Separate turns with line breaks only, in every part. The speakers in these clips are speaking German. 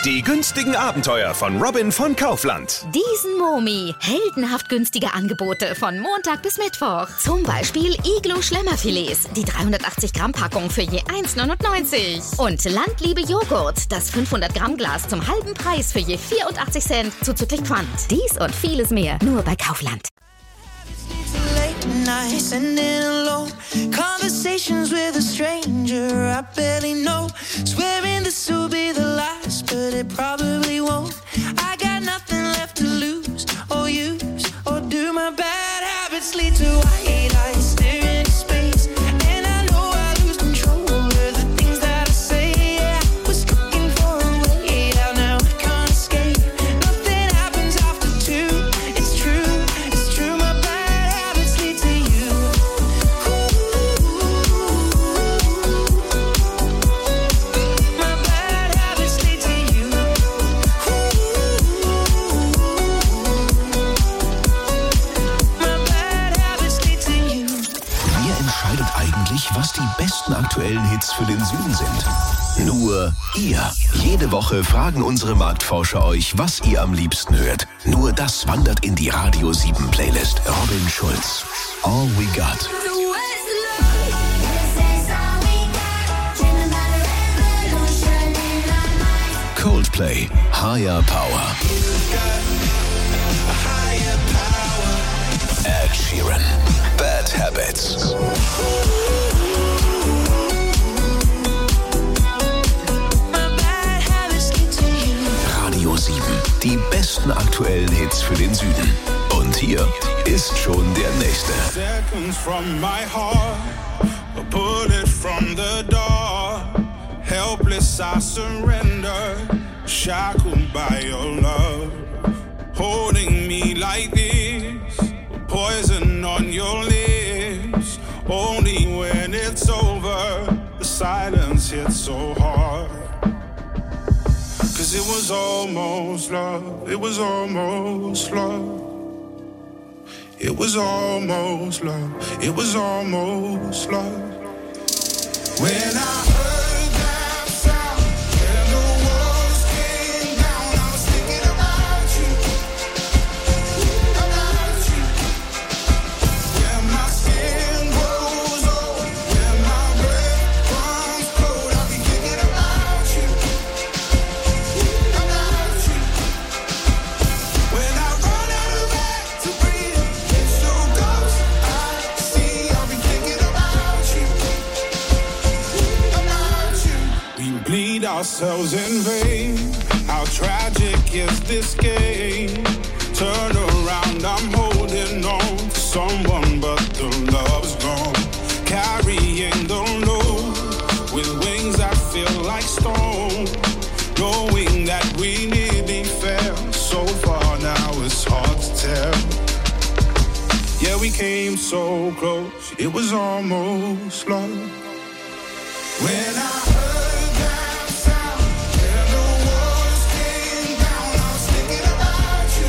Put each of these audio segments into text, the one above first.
Die günstigen Abenteuer von Robin von Kaufland.
Diesen Momi. Heldenhaft günstige Angebote von Montag bis Mittwoch. Zum Beispiel Iglo-Schlemmerfilets. Die 380 Gramm Packung für je 1,99. Und Landliebe Joghurt. Das 500 Gramm Glas zum halben Preis für je 84 Cent zuzüglich Pfand. Dies und vieles mehr nur bei Kaufland.
Nights and in alone conversations with a stranger I barely know, swearing this will be the last, but it probably won't. I got nothing left to lose or use, or do my bad habits lead to white lies staring into space, and I know I lose control of the things that I say. Yeah, I was looking for a way out, now I can't escape. Nothing happens after two, it's true, my bad habits lead to you. My bad habits lead to you. My bad habits lead to you.
Wer entscheidet eigentlich, was die besten aktuellen Hits für den Süden sind? Nur ihr. Jede Woche fragen unsere Marktforscher euch, was ihr am liebsten hört. Nur das wandert in die Radio 7 Playlist. Robin Schulz. All We Got. Coldplay. Higher Power. Ed Sheeran. Bad Habits.
My bad habits lead to you.
Radio 7. Die besten aktuellen Hits für den Süden. Und hier ist schon der nächste.
Seconds from my heart, a bullet from the door. Helpless I surrender, shackled by your love. Holding me like this, poison on your lips. Only when it's over, the silence hits so hard. 'Cause it was almost love, it was almost love. It was almost love, it was almost love. When I heard that sound and the walls came down, I was thinking about you. When my skin grows old, when my breath runs cold, I'll be thinking about you. When I run out of air to breathe, it's so close I see, I'll be thinking about you. We bleed ourselves in vain. How tragic is this game? Turn around, I'm holding on to someone, but the love's gone. Carrying the load with wings that feel like stone. Knowing that we nearly fell so far, now it's hard to tell. Yeah, we came so close, it was almost love. When I heard that sound and the walls came down, I was thinking about you.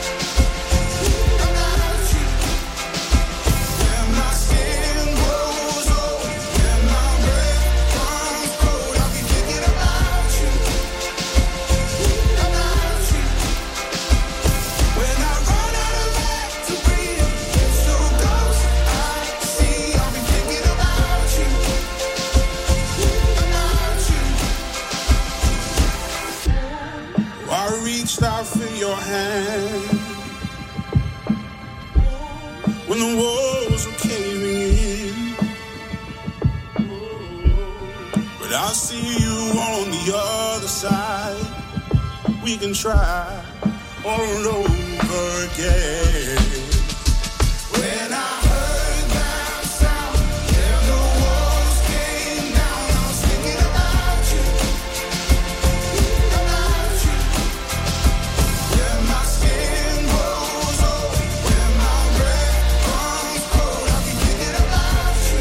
When my skin grows old, when my breath runs cold, I'll be thinking about you. When I run out of air to breathe, it's so close I see, I'll be thinking about you. I reached out for your hand when the walls were caving in, but I see you on the other side. We can try all over again. When I heard that sound and the walls came down, I was thinking about you. When my skin grows old, when my breath runs cold, I'll be thinking about you.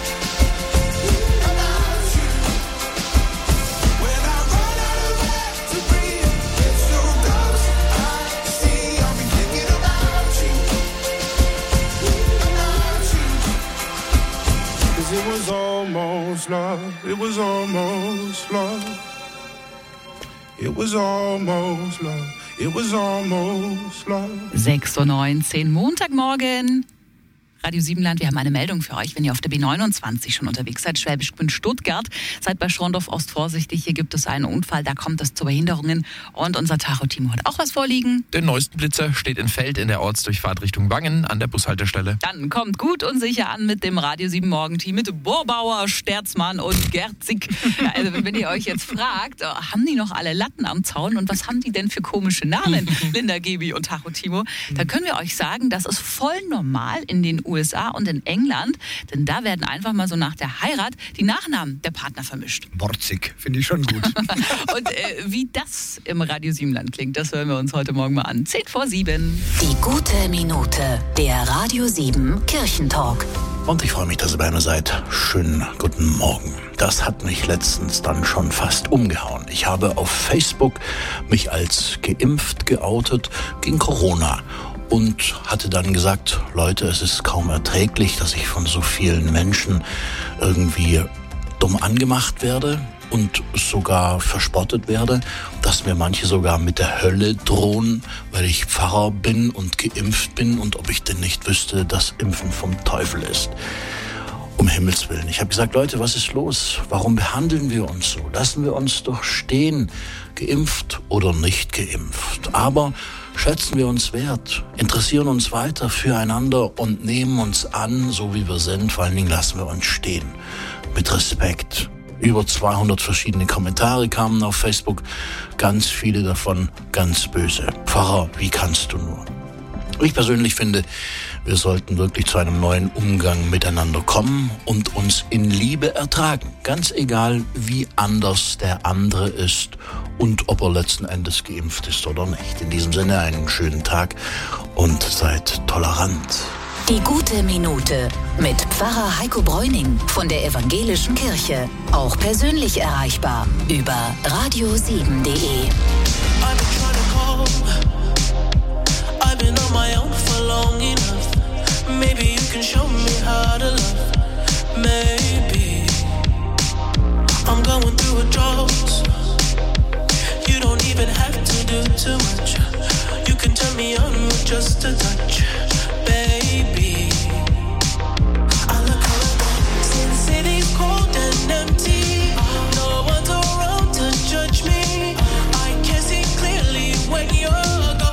When I run out of air to breathe, it's so close I see, I'll be thinking about you. 'Cause it was almost love, it was almost love. It was almost love. It was almost love.
6:19 Uhr, Montagmorgen. Radio Siebenland, wir haben eine Meldung für euch, wenn ihr auf der B29 schon unterwegs seid, Schwäbisch Gmünd, Stuttgart. Seid bei Schorndorf-Ost vorsichtig, hier gibt es einen Unfall, da kommt es zu Behinderungen und unser Tacho-Team hat auch was vorliegen.
Der neueste Blitzer steht in Feld in der Ortsdurchfahrt Richtung Wangen an der Bushaltestelle.
Dann kommt gut und sicher an mit dem Radio 7 Morgenteam mit Borbauer, Sterzmann und Gerzig. Also wenn ihr euch jetzt fragt, haben die noch alle Latten am Zaun und was haben die denn für komische Namen, Linda, Gebi und Tacho Timo, dann können wir euch sagen, das ist voll normal in den USA und in England, denn da werden einfach mal so nach der Heirat die Nachnamen der Partner vermischt.
Borzig, finde ich schon gut.
Und wie das im Radio Siebenland klingt, das hören wir uns heute Morgen mal an. 6:10.
Die gute Minute, der Radio 7 Kirchentalk.
Und ich freue mich, dass ihr bei mir seid. Schönen guten Morgen. Das hat mich letztens dann schon fast umgehauen. Ich habe auf Facebook mich als geimpft geoutet gegen Corona. Und hatte dann gesagt, Leute, es ist kaum erträglich, dass ich von so vielen Menschen irgendwie dumm angemacht werde und sogar verspottet werde, dass mir manche sogar mit der Hölle drohen, weil ich Pfarrer bin und geimpft bin und ob ich denn nicht wüsste, dass Impfen vom Teufel ist. Um Himmels Willen. Ich habe gesagt, Leute, was ist los? Warum behandeln wir uns so? Lassen wir uns doch stehen, geimpft oder nicht geimpft. Aber schätzen wir uns wert, interessieren uns weiter füreinander und nehmen uns an, so wie wir sind. Vor allen Dingen lassen wir uns stehen. Mit Respekt. Über 200 verschiedene Kommentare kamen auf Facebook. Ganz viele davon ganz böse. Pfarrer, wie kannst du nur? Ich persönlich finde, wir sollten wirklich zu einem neuen Umgang miteinander kommen und uns in Liebe ertragen. Ganz egal, wie anders der andere ist und ob er letzten Endes geimpft ist oder nicht. In diesem Sinne einen schönen Tag und seid tolerant.
Die gute Minute mit Pfarrer Heiko Bräuning von der Evangelischen Kirche. Auch persönlich erreichbar über radio7.de.
I've been on my own for long enough. Maybe you can show me how to love. Maybe I'm going through a drought. You don't even have to do too much. You can turn me on with just a touch, baby. I look around, since city's cold and empty. No one's around to judge me. I can see clearly when you're gone.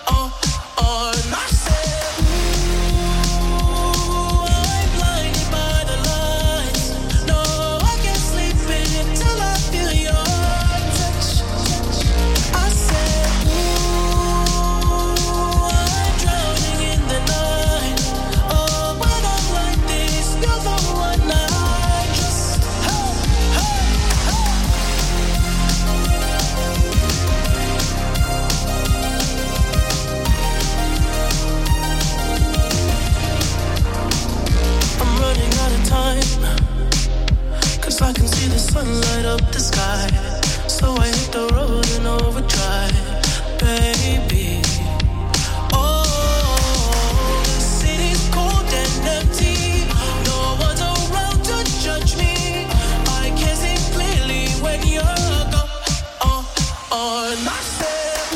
I can see the sun light up the sky, so I hit the road in overdrive, baby. Oh, the city's cold and empty. No one's around to judge me. I can see clearly when you're gone. And I said,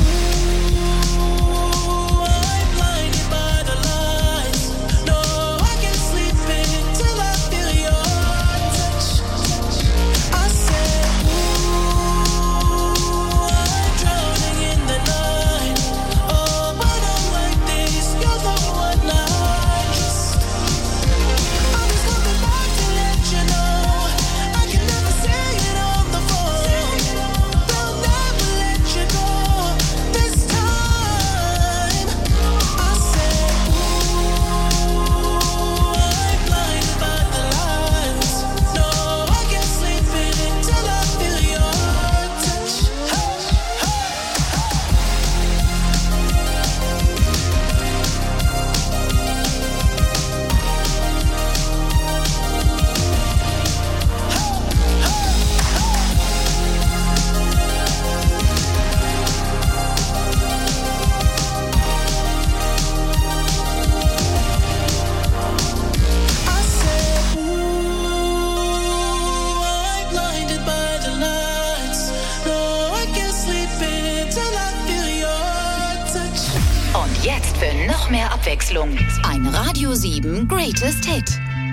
ooh, I'm blinded by the lights. No, I can't sleep until I feel your touch. I said, ooh, I'm drowning in the night. Oh, when I'm like this, you're the one I just. I'm just coming back to let you know I can never say it on the phone. They'll never let you go.
Jetzt für noch mehr Abwechslung. Ein Radio 7 Greatest Hit.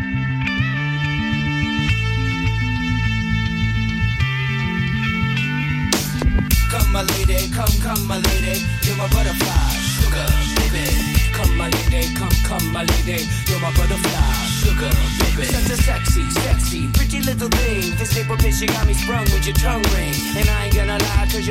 Come my lady, come my lady, you're my butterfly, sugar, baby. Come my lady, come my lady, you're my butterfly, sugar, baby. Such a sexy, pretty little thing. This paper bitch, you got me sprung with your tongue ring. And I ain't gonna lie, 'cause